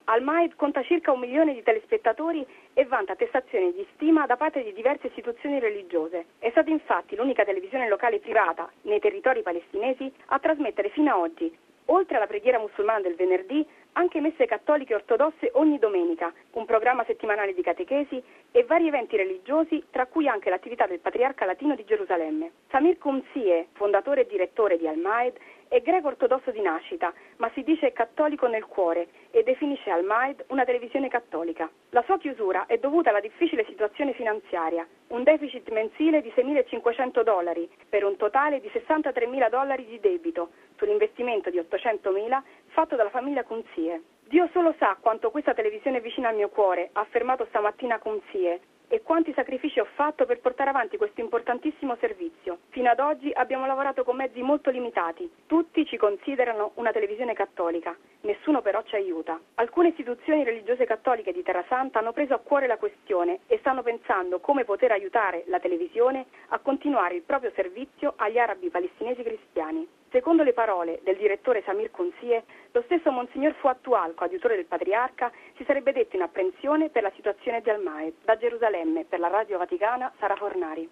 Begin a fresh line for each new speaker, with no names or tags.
Al-Maed conta circa 1 milione di telespettatori e vanta attestazioni di stima da parte di diverse istituzioni religiose. È stata infatti l'unica televisione locale privata nei territori palestinesi a trasmettere fino ad oggi, oltre alla preghiera musulmana del venerdì, anche messe cattoliche e ortodosse ogni domenica, un programma settimanale di catechesi e vari eventi religiosi, tra cui anche l'attività del Patriarca Latino di Gerusalemme. Samir Qumsie, fondatore e direttore di Al-Maed, è greco ortodosso di nascita, ma si dice cattolico nel cuore e definisce Al-Maed una televisione cattolica. La sua chiusura è dovuta alla difficile situazione finanziaria, un deficit mensile di $6.500 per un totale di $63.000 di debito sull'investimento di $800.000 fatto dalla famiglia Qumsie. Dio solo sa quanto questa televisione è vicina al mio cuore, ha affermato stamattina Qumsie, e quanti sacrifici ho fatto per portare avanti questo importantissimo servizio. Fino ad oggi abbiamo lavorato con mezzi molto limitati. Tutti ci considerano una televisione cattolica, nessuno però ci aiuta. Alcune istituzioni religiose cattoliche di Terrasanta hanno preso a cuore la questione e stanno pensando come poter aiutare la televisione a continuare il proprio servizio agli arabi palestinesi cristiani. Secondo le parole del direttore Samir Qumsie, lo stesso Monsignor Fuad Tual, coadiutore del Patriarca, si sarebbe detto in apprensione per la situazione di Al-Maed. Da Gerusalemme, per la Radio Vaticana, Sara Fornari.